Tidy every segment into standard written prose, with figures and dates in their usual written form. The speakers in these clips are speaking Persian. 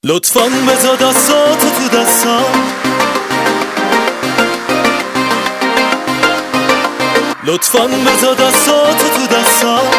لطفاً بذار دستاتو تو دستم، لطفاً بذار دستاتو تو دستم.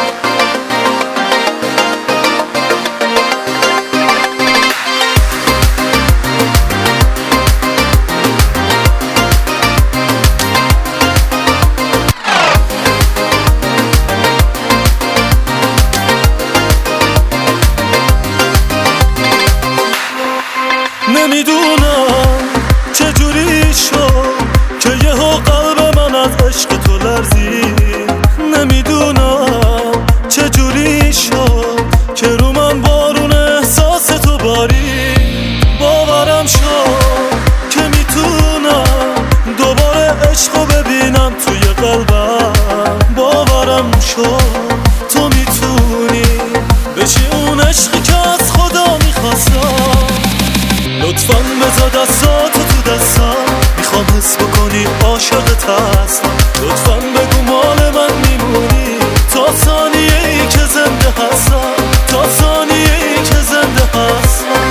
نمیدونم چجوری شد که یهو قلب من از عشق تو لرزید. نمیدونم چجوری شد که رو من بارون احساس تو بارید. باورم شد که میتونم دوباره عشقو ببینم توی قلبم. باورم شد تو میتونی بشی اون عشقی که از خدا میخواستم. لطفاً بذار دستاتو تو دستم، میخوام حس بکنی عاشقت هستم. لطفاً بگو مال من میمونی تا ثانیه‌ای که زنده هستم، تا ثانیه‌ای که زنده هستم.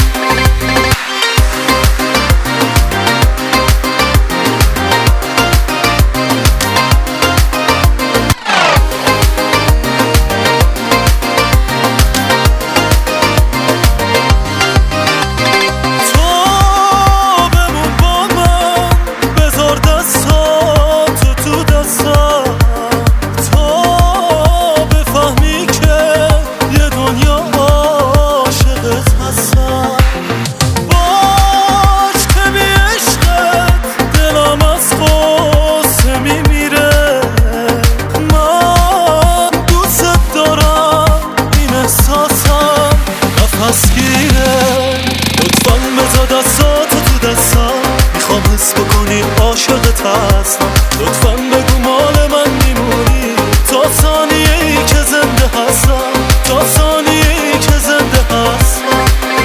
لطفاً بذار دستاتو تو دستم، میخوام حس بکنی عاشقت هستم. لطفاً بگو مال من میمونی تا ثانیه‌ای که زنده هستم، تا ثانیه‌ای که زنده هستم.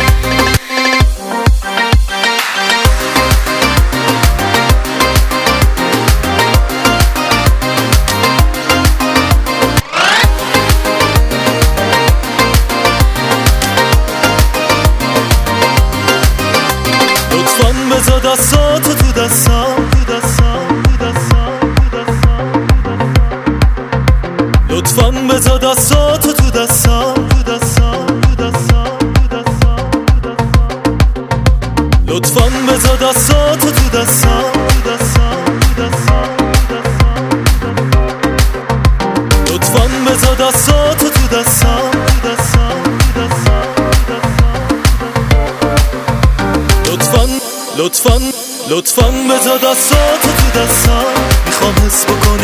لطفاً بذار دستاتو تو دستم، لطفاً بذار دستاتو تو دستم، لطفاً بذار دستاتو تو دستم، لطفاً بذار دستاتو تو دستم. لطفاً بذار دستاتو تو دستم، میخوام حس بکنم